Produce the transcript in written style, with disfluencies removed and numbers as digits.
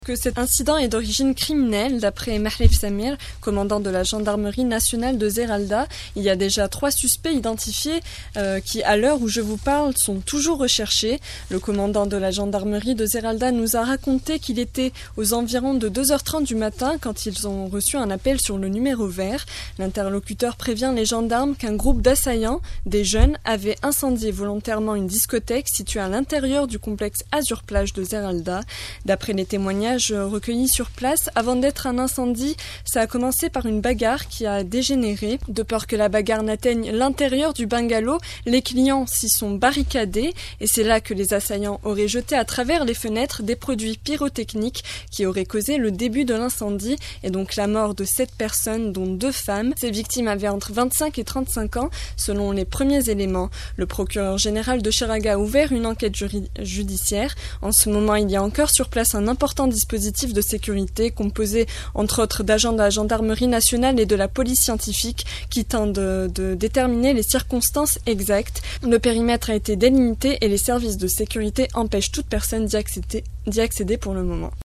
Que cet incident est d'origine criminelle, d'après Mahlef Samir, commandant de la gendarmerie nationale de Zeralda. Il y a déjà 3 suspects identifiés qui, à l'heure où je vous parle, sont toujours recherchés. Le commandant de la gendarmerie de Zeralda nous a raconté qu'il était aux environs de 2h30 du matin quand ils ont reçu un appel sur le numéro vert. L'interlocuteur prévient les gendarmes qu'un groupe d'assaillants, des jeunes, avait incendié volontairement une discothèque située à l'intérieur du complexe Azur Plage de Zeralda. D'après les témoignages recueillis sur place, avant d'être un incendie, ça a commencé par une bagarre qui a dégénéré. De peur que la bagarre n'atteigne l'intérieur du bungalow, les clients s'y sont barricadés et c'est là que les assaillants auraient jeté à travers les fenêtres des produits pyrotechniques qui auraient causé le début de l'incendie et donc la mort de 7 personnes, dont 2 femmes. Ces victimes avaient entre 25 et 35 ans, selon les premiers éléments. Le procureur général de Cheraga a ouvert une enquête judiciaire. En ce moment, il y a encore sur place un important dispositif de sécurité composé entre autres d'agents de la gendarmerie nationale et de la police scientifique qui tente de déterminer les circonstances exactes. Le périmètre a été délimité et les services de sécurité empêchent toute personne d'y accéder pour le moment.